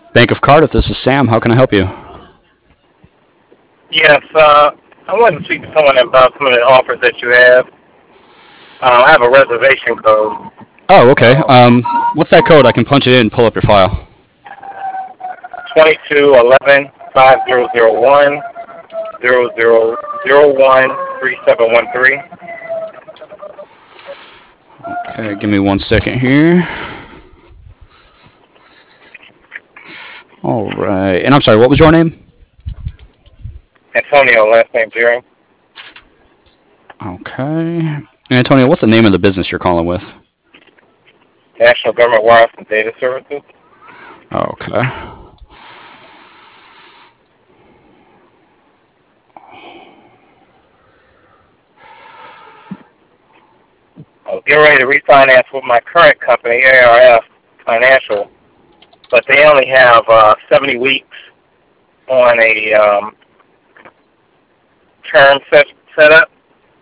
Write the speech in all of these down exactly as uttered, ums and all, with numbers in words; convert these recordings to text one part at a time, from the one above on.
Bank of Cardiff, this is Sam. How can I help you? Yes, uh, I wanted to speak to someone about some of the offers that you have. Uh, I have a reservation code. Oh, okay. Um, Um, what's that code? I can punch it in and pull up your file. twenty-two eleven five zero zero one zero zero zero one three seven one three. Okay, give me one second here. All right. And I'm sorry, what was your name? Antonio, last name Jerry. Okay. Antonio, what's the name of the business you're calling with? National Government Wireless and Data Services. Okay. I was getting ready to refinance with my current company, A R F Financial, but they only have uh, seventy weeks on a um, term set, set up.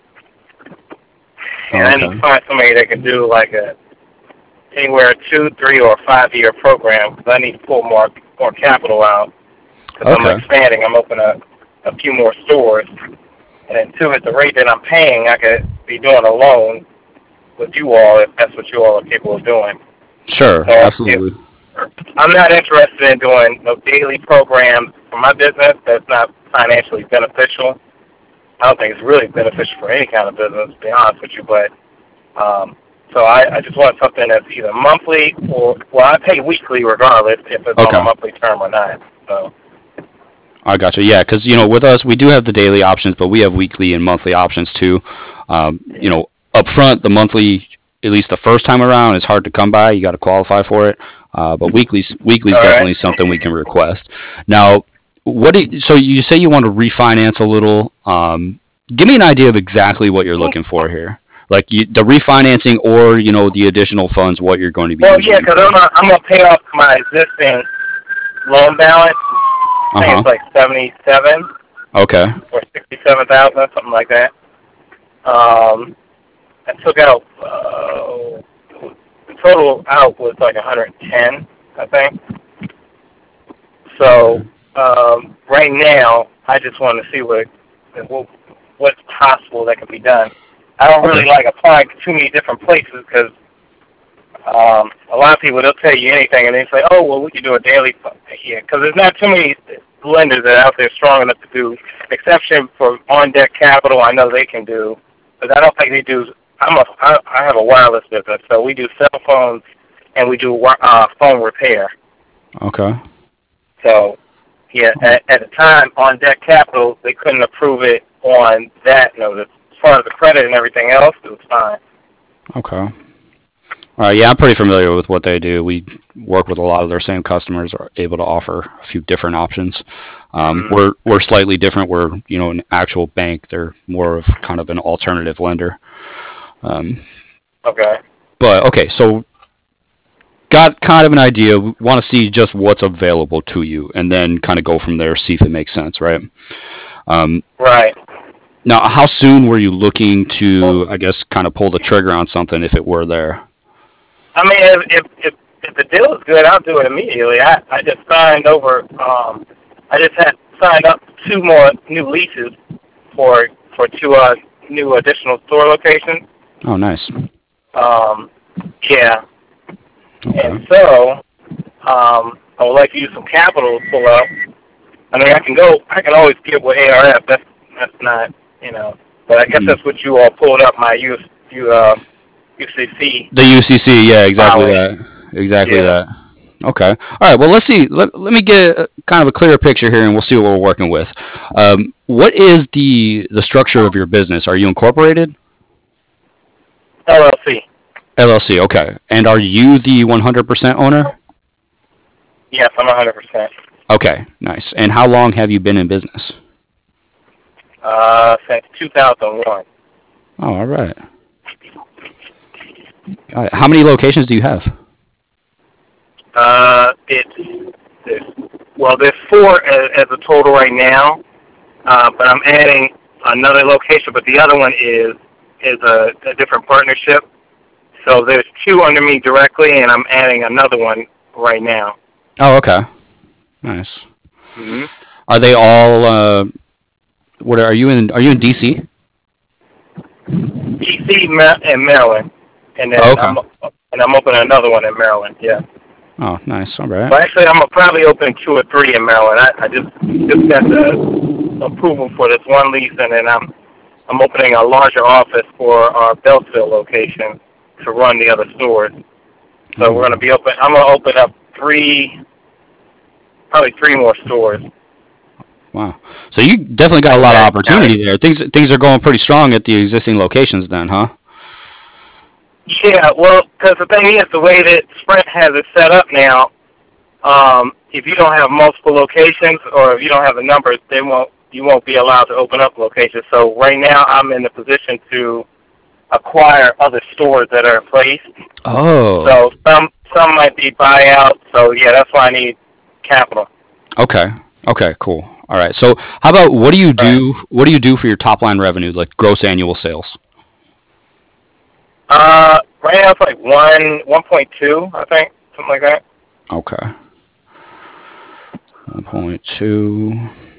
And I need Okay. to find somebody that can do like a anywhere two, three, or five year program because I need to pull more more capital out because I'm Okay. expanding. I'm opening a, a few more stores, and then two, at the rate that I'm paying, I could be doing a loan with you all if that's what you all are capable of doing. Sure, So if absolutely. I'm not interested in doing no daily programs for my business, that's not financially beneficial. I don't think it's really beneficial for any kind of business, to be honest with you. But um, so I, I just want something that's either monthly or well, I pay weekly regardless if it's on a Okay. monthly term or not. So I gotcha. Yeah, because you know, with us, we do have the daily options, but we have weekly and monthly options too. Um, you know, up front, the monthly, at least the first time around, is hard to come by. You got to qualify for it. Uh, but weekly's weekly's all right, definitely something we can request. Now, what do you, so you say you want to refinance a little? Um, give me an idea of exactly what you're looking for here. Like you, the refinancing, or you know, the additional funds, what you're going to be well, using yeah, them because for. I'm gonna, I'm gonna pay off my existing loan balance. Uh I think huh. it's like seventy-seven Okay. or sixty-seven thousand, something like that. Um, I took out uh, the total out was like one hundred ten, I think. Okay. So um, right now, I just want to see what, what what's possible that can be done. I don't Okay. really like applying to too many different places because um, a lot of people they'll tell you anything and they say, oh well, we can do a daily here because there's not too many lenders that are out there strong enough to do. Exception for on deck capital, I know they can do, but I don't think they do. I'm a I, I have a wireless business, so we do cell phones and we do uh, phone repair. Okay. So, yeah, at, at the time, on deck capital, they couldn't approve it on that notice. As far as the credit and everything else, it was fine. Okay. Uh, yeah, I'm pretty familiar with what they do. We work with a lot of their same customers, are able to offer a few different options. Um, Mm-hmm. we're we're slightly different. We're you know an actual bank. They're more of kind of an alternative lender. Um, Okay. but okay, so got kind of an idea. We want to see just what's available to you, and then kind of go from there. See if it makes sense, right? Um, Right. now, how soon were you looking Well, to, I guess, kind of pull the trigger on something if it were there? I mean, if, if, if, if the deal is good, I'll do it immediately. I, I just signed over, um, I just had signed up two more new leases for, for two uh, new additional store locations. Oh, nice. Um, yeah. Okay. And so, um, I would like to use some capital to pull up. I mean, I can go. I can always get with A R F. That's that's not, you know. But I guess Mhm. that's what you all pulled up my U U uh, U C C The U C C, yeah, exactly filing. that. Exactly Yeah. that. Okay. All right. Well, let's see. Let, let me get a, kind of a clearer picture here, and we'll see what we're working with. Um, what is the the structure of your business? Are you incorporated? L L C. L L C. Okay. And are you the one hundred percent owner? Yes, I'm one hundred percent. Okay. Nice. And how long have you been in business? Uh, since two thousand one. Oh, all right. Got it. How many locations do you have? Uh, it's, it's well, there's four as, as a total right now. Uh, but I'm adding another location. But the other one is is a, a different partnership. So there's two under me directly, and I'm adding another one right now. Oh, okay. Nice. hmm Are they all? Uh, what are you in? Are you in D C? D C Ma- and Maryland, and Oh, then okay. I'm and I'm opening another one in Maryland. Yeah. Oh, nice. All right. Well, actually, I'm gonna probably open two or three in Maryland. I, I just just got the approval for this one lease, and then I'm I'm opening a larger office for our Beltsville location to run the other stores. So we're Oh, gonna be open. I'm gonna open up three, probably three more stores. wow. So you definitely got a In lot of that county. opportunity there. Things things are going pretty strong at the existing locations, then, huh? Yeah, well, because the thing is, the way that Sprint has it set up now, um, if you don't have multiple locations or if you don't have the numbers, they won't. You won't be allowed to open up locations. So right now, I'm in the position to acquire other stores that are in place. Oh, So some some might be buyout. So yeah, that's why I need capital. okay. Okay, cool. All right. So, how about what do you Right. do? What do you do for your top line revenue, like gross annual sales? Uh, right now it's like one one point two, I think, something like that. Okay. one point two.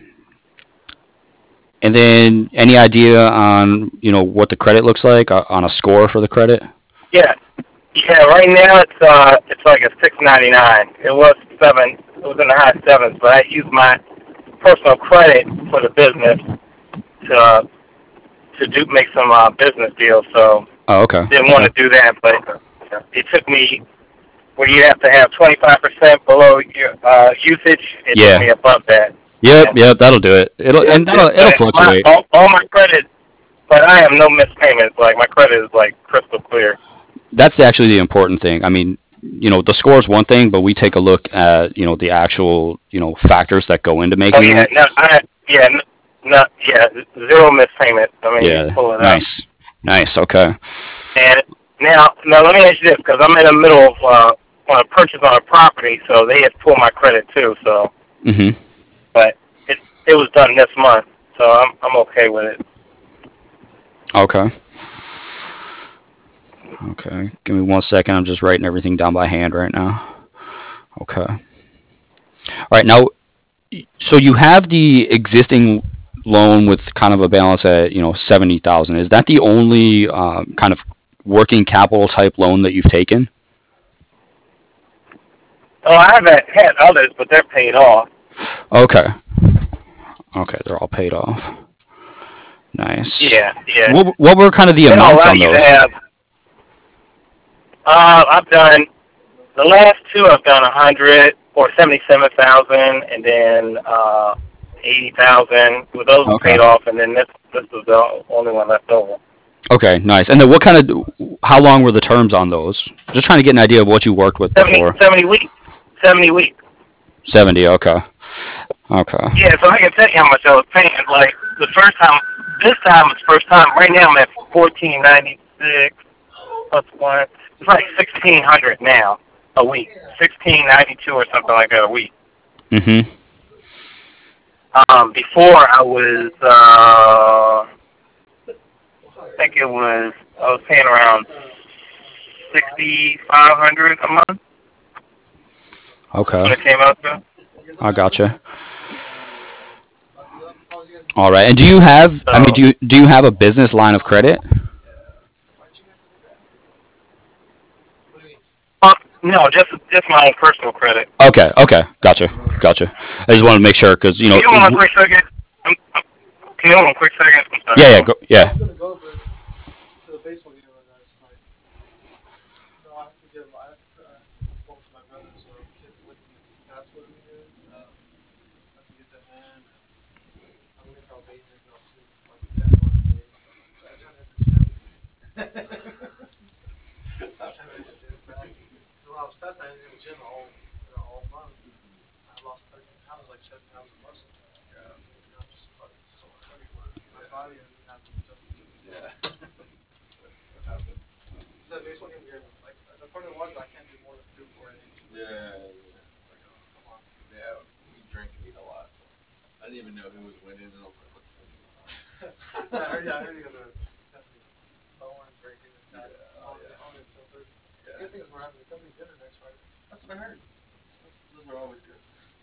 And then any idea on, you know, what the credit looks like uh, on a score for the credit? Yeah, yeah. Right now it's uh it's like a six ninety nine. It was seven. It was in the high sevens, but I used my personal credit for the business to uh, to do make some uh, business deals. So Oh, okay. didn't want Okay. to do that, but it took me where you have to have twenty five percent below your uh, usage. It took me Yeah. above that. Yep, Yeah. yep, that'll do it. It'll Yeah, and yeah, that'll it'll but my fluctuate. all, all my credit, but I have no missed payments. Like my credit is like crystal clear. That's actually the important thing. I mean, you know, the score is one thing, but we take a look at, you know, the actual, you know, factors that go into Oh making yeah, that. no, I yeah, n- not yeah, zero missed payments. I mean, you Yeah. pull it up. Nice. Nice. Okay. And now, now let me ask you this, because I'm in the middle of uh, on a purchase on a property, so they had pulled my credit too. So, Mhm. but it it was done this month, so I'm I'm okay with it. Okay. Okay. Give me one second. I'm just writing everything down by hand right now. Okay. All right. Now, so you have the existing loan with kind of a balance at, you know, seventy thousand. Is that the only um, kind of working capital type loan that you've taken? Oh, I haven't had others, but they're paid off. Okay. Okay, they're all paid off. Nice. Yeah, yeah. What what were kind of the They don't amounts allow on you to those? have. Uh, I've done the last two. I've done a hundred or seventy-seven thousand, and then uh, eighty thousand. Well, those were Okay. paid off, and then this this was the only one left over. Okay, nice. And then what kind of how long were the terms on those? Just trying to get an idea of what you worked with Seventy before. seventy weeks. Seventy weeks. seventy, okay. Okay. Yeah, so I can tell you how much I was paying. Like the first time, this time was the first time. Right now I'm at fourteen ninety six plus one. It's like sixteen hundred now a week. Sixteen ninety two or something like that a week. Mhm. Um, before I was, uh, I think it was, I was paying around sixty five hundred a month. That's Okay. what it came out to. I gotcha. All right. And do you have I mean So, do you do you have a business line of credit? uh, no, just just my own personal credit. Okay. Okay. Gotcha. Gotcha. I just wanted to make sure cuz you Can know you hold on a quick second? I'm, I'm, can you hold on a quick second? I'm sorry. yeah, Hold yeah, on. go, yeah.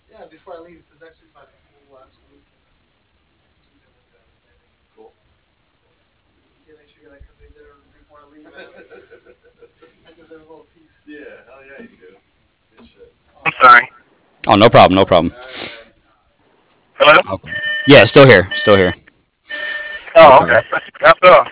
Yeah, before I leave, because next week's my last week. Cool. Yeah, make sure you get a company dinner before I leave. I deserve a little piece. Yeah, hell yeah, you do. Good shit. I'm sorry. Oh, no problem, no problem. Hello? Okay. Yeah, still here, still here. No Oh, okay. problem. That's all.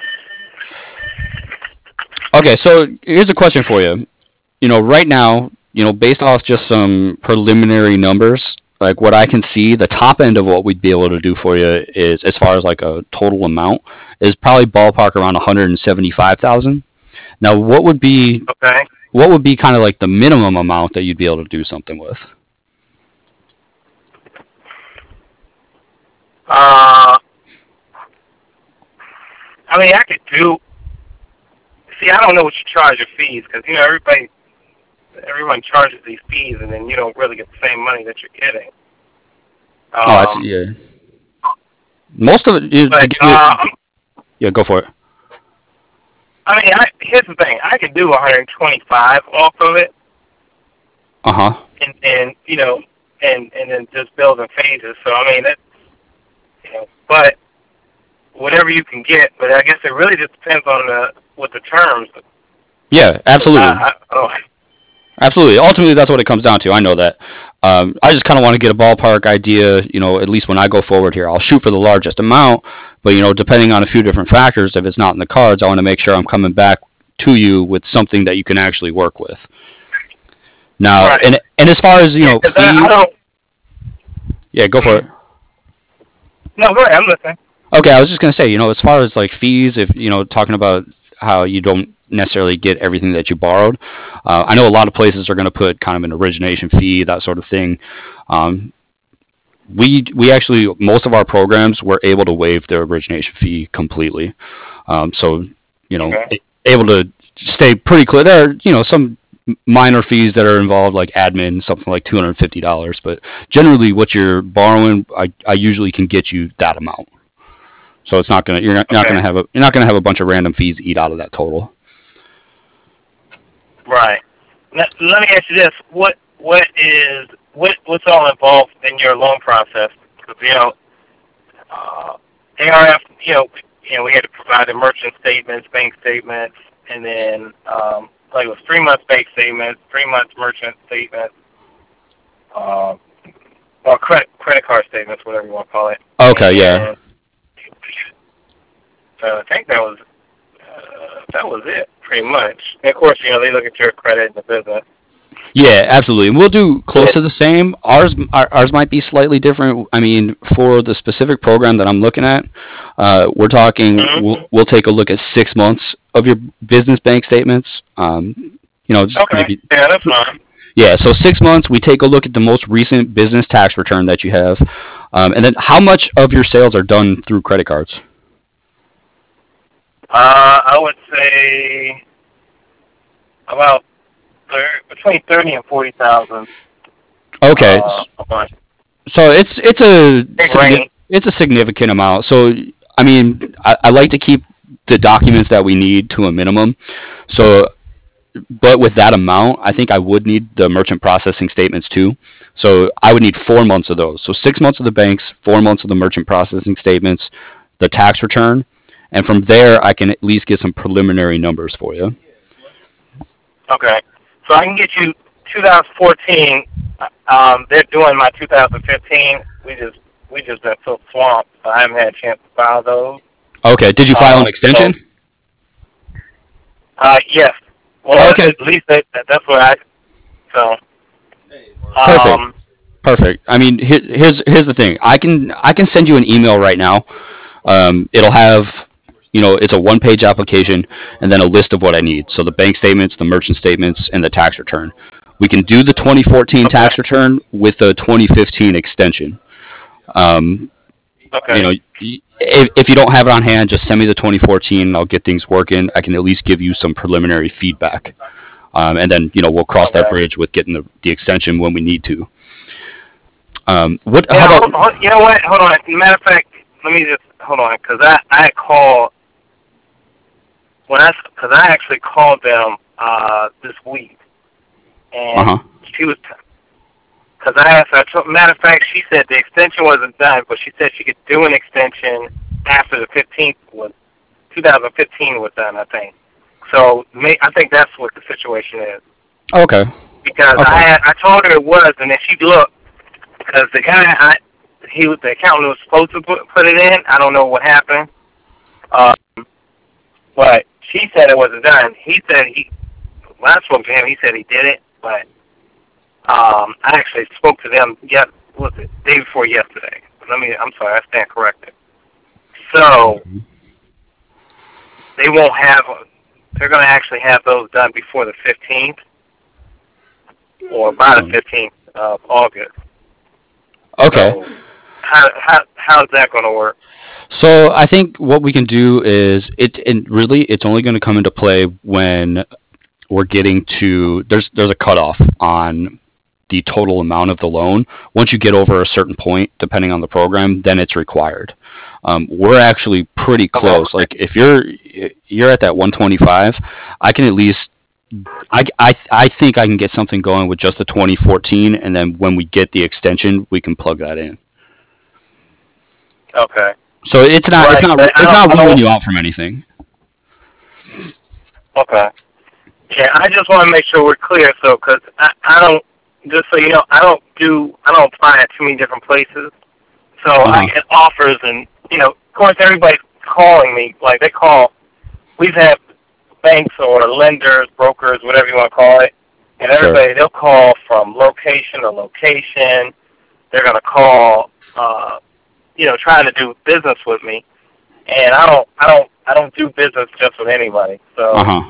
Okay, so here's a question for you. You know, right now, you know, based off just some preliminary numbers, like what I can see, the top end of what we'd be able to do for you is, as far as like a total amount, is probably ballpark around one hundred seventy-five thousand. Now, what would be Okay. what would be kind of like the minimum amount that you'd be able to do something with? Uh, I mean, I could do. See, I don't know what you charge your fees because you know everybody, everyone charges these fees, and then you don't really get the same money that you're getting. Oh, I see. Um, Yeah, most of it is to but give uh, you. Yeah, go for it. I mean, I, here's the thing: I could do one hundred twenty-five off of it, Uh huh. and and you know, and and then just build in phases. So I mean, that you know, but whatever you can get. But I guess it really just depends on the what the terms. Yeah, Because absolutely. I, I, oh, Absolutely. Ultimately, that's what it comes down to. I know that. Um, I just kind of want to get a ballpark idea. You know, at least when I go forward here, I'll shoot for the largest amount. But you know, depending on a few different factors, if it's not in the cards, I want to make sure I'm coming back to you with something that you can actually work with. Now, right. and and as far as you Yeah, know, because I, I fees. don't. Yeah, go for Mm, it. no, go ahead. I'm listening. Okay, I was just gonna say, you know, as far as like fees, if you know, talking about how you don't necessarily get everything that you borrowed, uh, I know a lot of places are gonna put kind of an origination fee, that sort of thing. Um, we we actually most of our programs were able to waive the origination fee completely. Um, so you know, Okay. able to stay pretty clear. There are you know some minor fees that are involved, like admin, something like two hundred and fifty dollars. But generally, what you're borrowing, I, I usually can get you that amount. So it's not gonna you're not, not Okay. gonna have a you're not gonna have a bunch of random fees eat out of that total. Right. Now, let me ask you this: what what is what what's all involved in your loan process? Because you know, uh, A R F, you know, you know, we had to provide the merchant statements, bank statements, and then um, like it was three months bank statements, three months merchant statements, uh, or credit credit card statements, whatever you want to call it. Okay, yeah. And uh, I think that was uh, that was it, pretty much. And of course, you know, they look at your credit in the business. Yeah, absolutely. And we'll do close to the same. Ours, our- ours might be slightly different. I mean, for the specific program that I'm looking at, uh, we're talking. Mm-hmm. We'll, we'll take a look at six months of your business bank statements. Um, you know, just Okay. maybe. Yeah, that's fine. Yeah, so six months. We take a look at the most recent business tax return that you have, um, and then how much of your sales are done through credit cards. Uh, I would say about thir- between thirty and forty thousand Okay, uh, a month. so it's it's a Big signi- range. it's a significant amount. So I mean, I, I like to keep the documents that we need to a minimum. So, but with that amount, I think I would need the merchant processing statements too. So I would need four months of those. So six months of the banks, four months of the merchant processing statements, the tax return, and from there I can at least get some preliminary numbers for you. Okay. So I can get you twenty fourteen. Um, they're doing my two thousand fifteen. We just we just been so swamped, so I haven't had a chance to file those. Okay, did you file an Um, so extension? uh, yes. Well, Okay, at least that, that's what I. So perfect. um, Perfect. I mean, here, here's here's the thing. I can I can send you an email right now. Um, it'll have, you know, it's a one page application and then a list of what I need. So the bank statements, the merchant statements, and the tax return. We can do the twenty fourteen okay, tax return with the twenty fifteen extension. Um, you okay, know, if, if you don't have it on hand, just send me the twenty fourteen. And I'll get things working. I can at least give you some preliminary feedback. Um, and then, you know, we'll cross that okay. bridge with getting the, the extension when we need to. Um, what? How Yeah, about? hold, hold, you know what? Hold on. Matter of fact, let me just hold on, because I I called when I because I actually called them uh this week, Uh and huh. she was Because I asked her, I told, matter of fact, she said the extension wasn't done, but she said she could do an extension after the fifteenth was, twenty fifteen was done, I think. So may, I think that's what the situation is. Okay. Because okay. I I told her it was, and then she looked, because the guy, I, he was, the accountant was supposed to put, put it in. I don't know what happened. Um, but she said it wasn't done. He said he, when I spoke to him, he said he did it, but um, I actually spoke to them, yes, what was it, day before yesterday. Let me, I'm sorry, I stand corrected. So, they won't have, they're going to actually have those done before the fifteenth, or by the fifteenth of August. Okay. So, how, how, how's that going to work? So I think what we can do is it, and really it's only going to come into play when we're getting to, there's there's a cutoff on the total amount of the loan. Once you get over a certain point, depending on the program, then it's required. Um, we're actually pretty close. Like if you're you're at that one twenty-five, I can at least I, I, I think I can get something going with just the twenty fourteen, and then when we get the extension, we can plug that in. Okay. So it's not right, it's not it's not ruling you out from anything. Okay. Yeah, I just want to make sure we're clear, so because I, I don't, just so you know, I don't do I don't apply at too many different places, so uh-huh. I get offers, and you know, of course, everybody's calling me, like they call. We've had banks or lenders, brokers, whatever you want to call it, and everybody sure. they'll call from location to location. They're gonna call. Uh, you know, trying to do business with me, and I don't, I don't, I don't do business just with anybody. So uh-huh.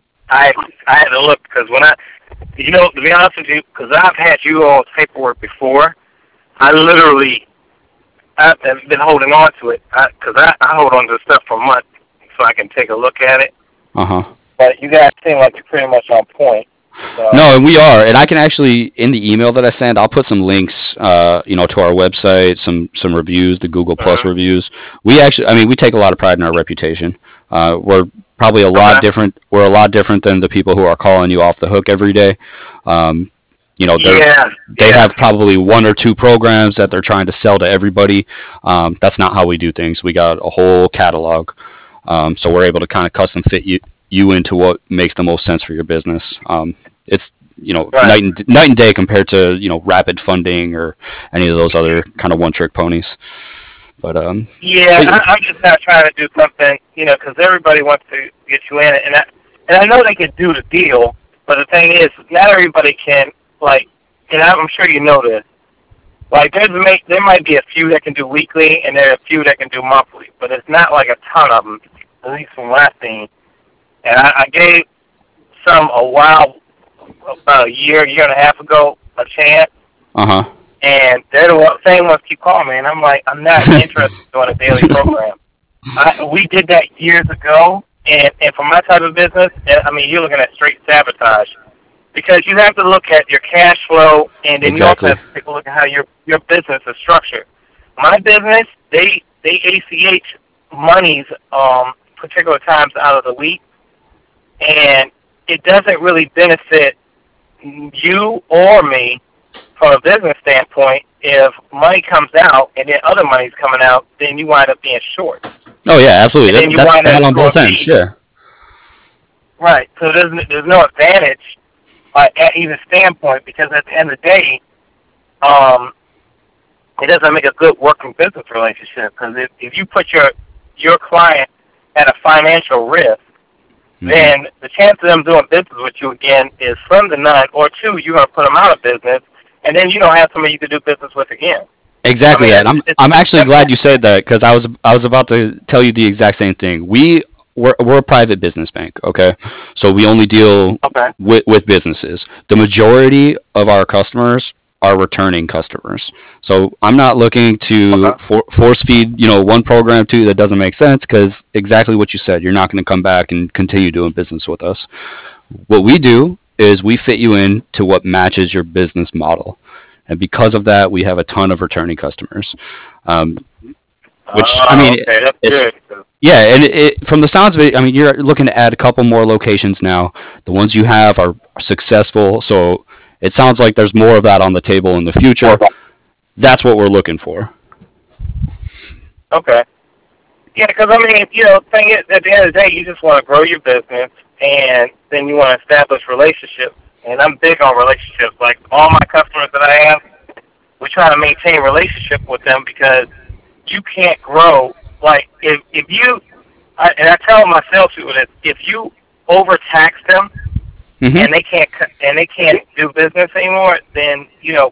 I, I had to look because when I, you know, to be honest with you, because I've had you all's paperwork before, I literally, I've been holding on to it because I, I, I hold on to stuff for months so I can take a look at it. Uh huh. But you guys seem like you're pretty much on point. So. No, and we are, and I can actually, in the email that I send, I'll put some links, uh, you know, to our website, some some reviews, the Google Plus uh-huh. reviews. We actually, I mean, we take a lot of pride in our reputation. Uh, we're probably a lot okay. different. We're a lot different than the people who are calling you off the hook every day. Um, you know, yeah. they yeah. have probably one or two programs that they're trying to sell to everybody. Um, that's not how we do things. We got a whole catalog, um, so we're able to kind of custom fit you. you into what makes the most sense for your business. Um, it's, you know, right. night and night and day compared to, you know, Rapid Funding or any of those other kind of one-trick ponies. But um, yeah, but, I, I'm just not trying to do something, you know, because everybody wants to get you in it, and I and I know they can do the deal, but the thing is, not everybody can. Like, and I'm sure you know this. Like, there's there might be a few that can do weekly, and there are a few that can do monthly, but it's not like a ton of them, at least from what I've seen. And I, I gave some a while, about a year, year and a half ago, a chance. Uh huh. And they're the same ones keep calling me, and I'm like, I'm not interested in a daily program. I, we did that years ago, and, and for my type of business, I mean, you're looking at straight sabotage. Because you have to look at your cash flow, and then exactly. you also have to take a look at how your your business is structured. My business, they they A C H monies um particular times out of the week, and it doesn't really benefit you or me from a business standpoint. If money comes out and then other money's coming out, then you wind up being short. Oh yeah, absolutely. And then you That's wind bad up on both ends. Yeah. Right. So there's there's no advantage uh, at either standpoint, because at the end of the day, um, it doesn't make a good working business relationship. Because if, if you put your your client at a financial risk, mm-hmm. then the chance of them doing business with you again is slim to none. Or two, you're going to put them out of business, and then you don't have somebody you can do business with again. Exactly, I Ed. mean, I'm I'm actually glad you said that, because I was I was about to tell you the exact same thing. We we're, we're a private business bank, okay? So we only deal okay. with with businesses. The majority of our customers are returning customers. So I'm not looking to okay. for, force feed, you know, one program to you that doesn't make sense, because exactly what you said, you're not going to come back and continue doing business with us. What we do is we fit you in to what matches your business model. And because of that, we have a ton of returning customers. Um, which, uh, I mean, okay, that's it's, good. yeah, and it, it, from the sounds of it, I mean, you're looking to add a couple more locations now. The ones you have are successful, so It sounds like there's more of that on the table in the future. That's what we're looking for. Okay. Yeah, because I mean, you know, thing is, at the end of the day, you just want to grow your business, and then you want to establish relationships. And I'm big on relationships. Like all my customers that I have, we try to maintain relationship with them because you can't grow. Like if if you, I, and I tell my salespeople this: if you overtax them Mm-hmm. and they can't and they can't do business anymore, then you know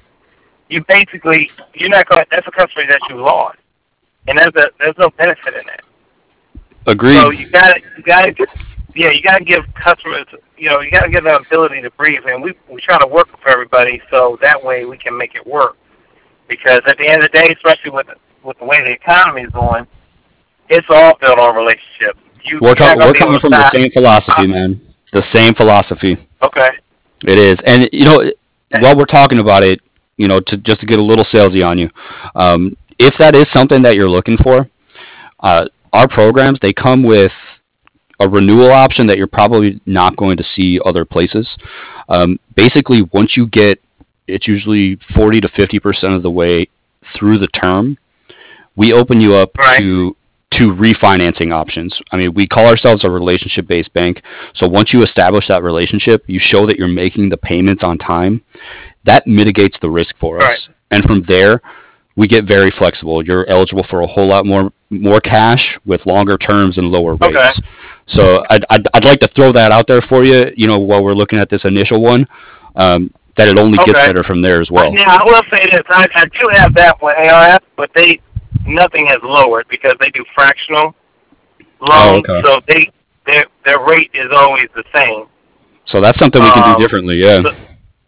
you basically you're not going. That's a customer that you lost, and there's a there's no benefit in that. Agreed. So you got to you got to yeah you got to give customers you know you got to give them ability to breathe, and we we try to work with everybody so that way we can make it work. Because at the end of the day, especially with with the way the economy is going, it's all built on relationships. You, We're, you're ta- not going we're to be able coming to from the stop. same philosophy, man. The same philosophy. Okay. It is. And, you know, while we're talking about it, you know, to just to get a little salesy on you, um, if that is something that you're looking for, uh, our programs, they come with a renewal option that you're probably not going to see other places. Um, basically, once you get, it's usually forty to fifty percent of the way through the term, we open you up Right. to to refinancing options. I mean, we call ourselves a relationship-based bank. So once you establish that relationship, you show that you're making the payments on time. That mitigates the risk for us. Right. And from there, we get very flexible. You're eligible for a whole lot more more cash with longer terms and lower Okay. rates. So I'd, I'd, I'd like to throw that out there for you, you know, while we're looking at this initial one, um, that it only gets Okay. better from there as well. Now I will say this: I, I do have that with A R F, but they nothing has lowered because they do fractional Oh, loans, okay. so they their their rate is always the same. So that's something we can do Um, differently, yeah. so,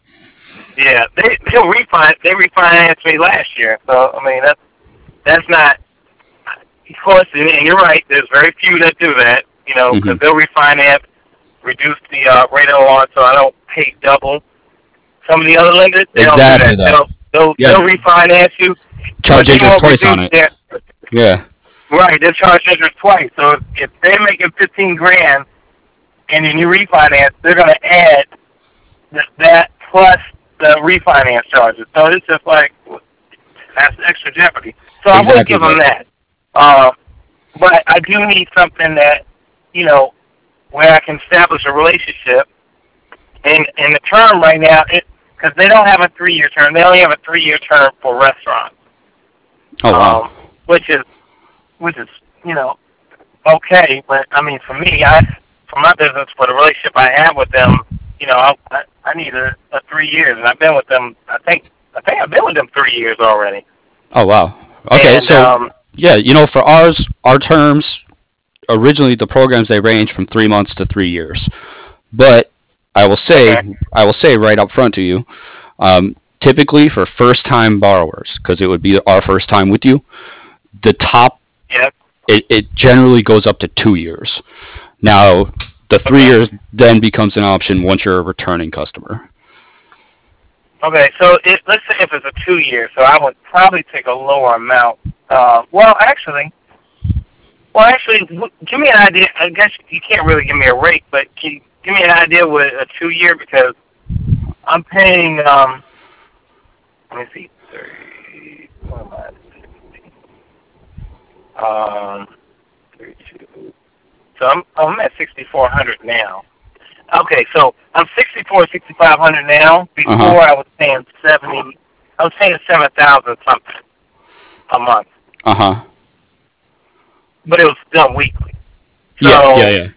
yeah, they they refinance they refinanced me last year, so I mean that's that's not. Of course, and you're right. There's very few that do that, you know, because hmm they'll refinance, reduce the uh, rate on loan, so I don't pay double. Some of the other lenders, they don't do Exactly that. that. They'll they'll Yeah, they'll refinance you, but charge they interest won't twice on reduce it. their Yeah, right. They'll charge interest twice. So if, if they're making fifteen grand and then you refinance, they're going to add th- that plus the refinance charges. So it's just like that's extra jeopardy. So I would exactly give them that. that. Uh, but I do need something that you know where I can establish a relationship. And and the term right now, it because they don't have a three-year term. They only have a three-year term for restaurants, Oh, wow. um, which is which is you know okay. But I mean, for me, I for my business, for the relationship I have with them, you know, I I, I need a, a three years, and I've been with them. I think I think I've been with them three years already. Oh, wow. Okay, And so, um, yeah, you know, for ours, our terms, originally the programs, they range from three months to three years. But I will say, okay, I will say right up front to you, um, typically for first-time borrowers, because it would be our first time with you, the top, yeah, it, it generally goes up to two years. Now, the three okay, years then becomes an option once you're a returning customer. okay. So it, let's say if it's a two-year, so I would probably take a lower amount. Uh, well, actually. Well, actually, w- give me an idea. I guess you can't really give me a rate, but can you give me an idea with a two-year because I'm paying. Um, let me see, thirty. What am I? Um, thirty-two. So I'm I'm at sixty-four hundred now. Okay, so I'm sixty-four, sixty-five hundred now. Uh Before huh. I was paying seventy. I was paying seven thousand something a month, Uh huh. but it was done weekly. Yeah. Yeah. So Yeah.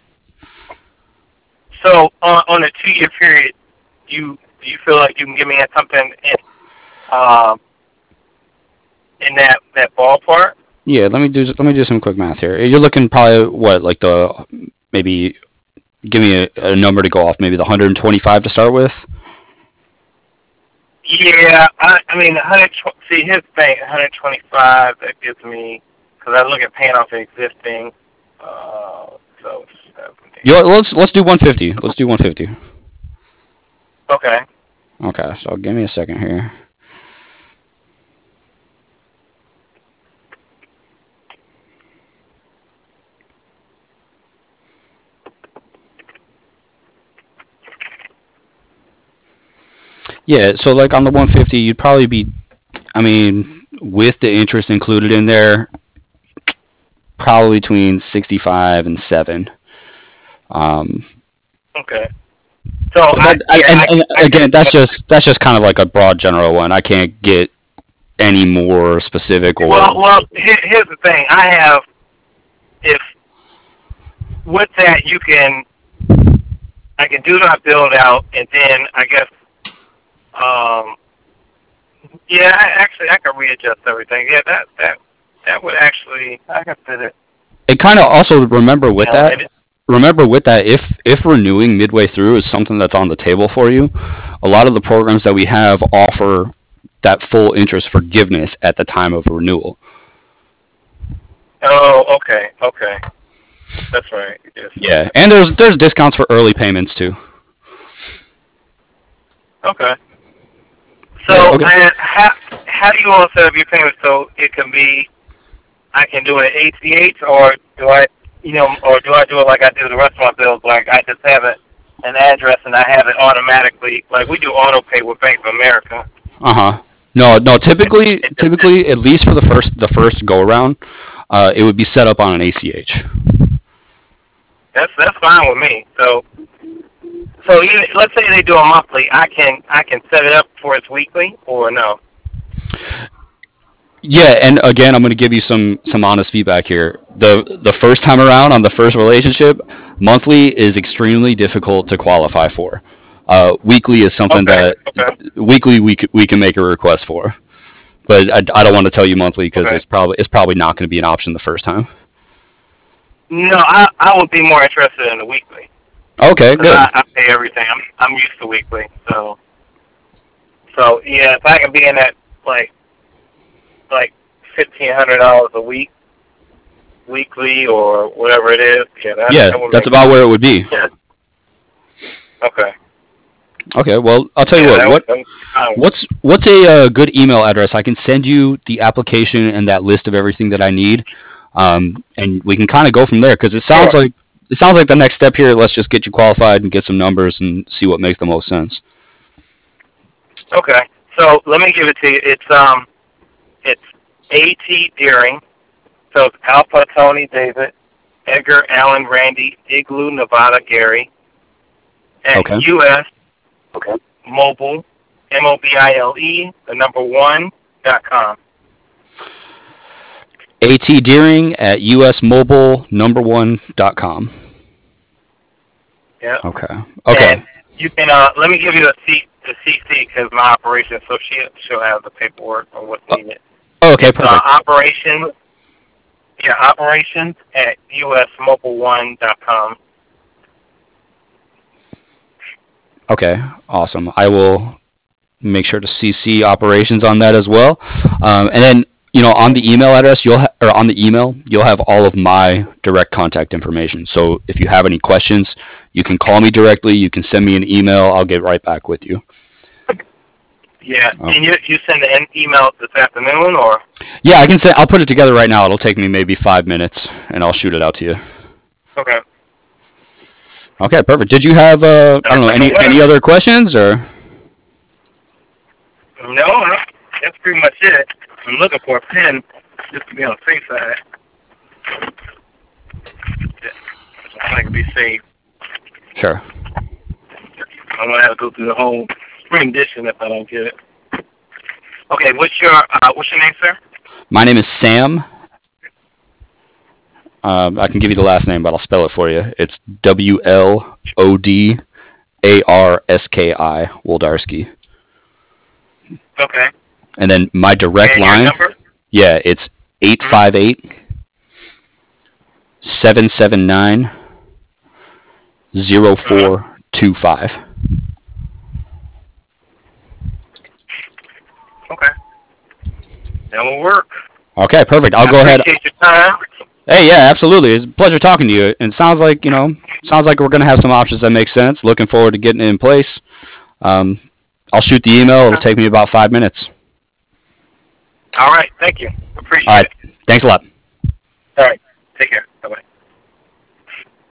so on on a two-year period, you do you feel like you can give me something in, um, in that that ballpark? Yeah. Let me do let me do some quick math here. You're looking probably what like the maybe give me a, a number to go off. Maybe the one hundred twenty-five to start with. Yeah, I, I mean, one hundred. See, here's the thing: one hundred twenty-five. That gives me because I look at paying off the existing. Uh, so seventy. You know, let's let's do one hundred fifty. Let's do one hundred fifty. Okay. Okay. So give me a second here. Yeah, so like on the one fifty, you'd probably be, I mean, with the interest included in there, probably between sixty-five and seven. Um, Okay. So but I that, yeah and, I, and I again, that's just just that's just kind of like a broad general one. I can't get any more specific well or. well here, here's the thing. I have if with that you can I can do not build out and then I guess um yeah I, actually I can readjust everything. Yeah that that that would actually I can fit it. And kind of also remember You with know that, it, remember with that, if if renewing midway through is something that's on the table for you, a lot of the programs that we have offer that full interest forgiveness at the time of renewal. oh okay okay that's right yes Yeah, and there's there's discounts for early payments too. okay. So Yeah, okay. and how how do you all set up your payments so it can be I can do it at A C H or do I you know or do I do it like I do the rest of my bills like I just have it an address and I have it automatically like we do auto pay with Bank of America. Uh-huh. No, no, It, typically it just typically at least for the first the first go around, uh, it would be set up on an A C H. that's that's fine with me. So so even, let's say they do a monthly, I can I can set it up for its weekly or no. Yeah, and again, I'm going to give you some some honest feedback here. The the first time around on the first relationship, monthly is extremely difficult to qualify for. Uh, weekly is something Okay, that okay, weekly we c- we can make a request for, but I, I don't want to tell you monthly because okay. it's probably it's probably not going to be an option the first time. No, I I would be more interested in the weekly Okay, because I, good. I pay everything. I'm I'm used to weekly. So so yeah, if I can be in that like like fifteen hundred dollars a week weekly or whatever it is, yeah, that Yeah, that would that's make about where it would be. yeah. Okay. Okay, well, I'll tell you Yeah, what. that would, What that would kind of, what's what's a uh, good email address? I can send you the application and that list of everything that I need, um, and we can kind of go from there. Because it sounds sure. like it sounds like the next step here. Let's just get you qualified and get some numbers and see what makes the most sense. Okay. So let me give it to you. It's um it's A T Deering. So it's Alpha Tony David, Edgar Allen Randy, Igloo Nevada Gary at Okay. U S Mobile M O B I L E the number one dot com. At Deering at usmobile number one dot com. Yeah. Okay. And Okay. you can uh let me give you the C the C C because my operation so she she'll have the paperwork or what's Uh, needed. okay. It's uh, Perfect. operations yeah operations at U S mobile one dot com. Okay. Awesome. I will make sure to C C operations on that as well. Um, and then, you know, on the email address, you'll ha- or on the email, you'll have all of my direct contact information. So if you have any questions, you can call me directly. You can send me an email. I'll get right back with you. Yeah. Oh. Can you you send an email this afternoon or? Yeah, I can say I'll put it together right now. It'll take me maybe five minutes, and I'll shoot it out to you. Okay. Okay, perfect. Did you have uh, I don't know any any other questions or? No, no, that's pretty much it. I'm looking for a pen just to be on the safe side. Yeah, I can be safe. Sure. I'm gonna have to go through the whole rendition if I don't get it. Okay, what's your uh, what's your name, sir? My name is Sam. Um, I can give you the last name, but I'll spell it for you. It's W L O D A R S K I, Woldarski. Okay. And then my direct And your line, number? yeah, it's eight five eight, seven seven nine, zero Mm-hmm. four two five. Okay. That will work. Okay, perfect. I'll I go ahead. appreciate your time. Hey, yeah, absolutely. It's a pleasure talking to you. And it sounds like, you know, sounds like we're going to have some options that make sense. Looking forward to getting it in place. Um, I'll shoot the email. It'll take me about five minutes. All right. Thank you. Appreciate All right. it. Thanks a lot. All right.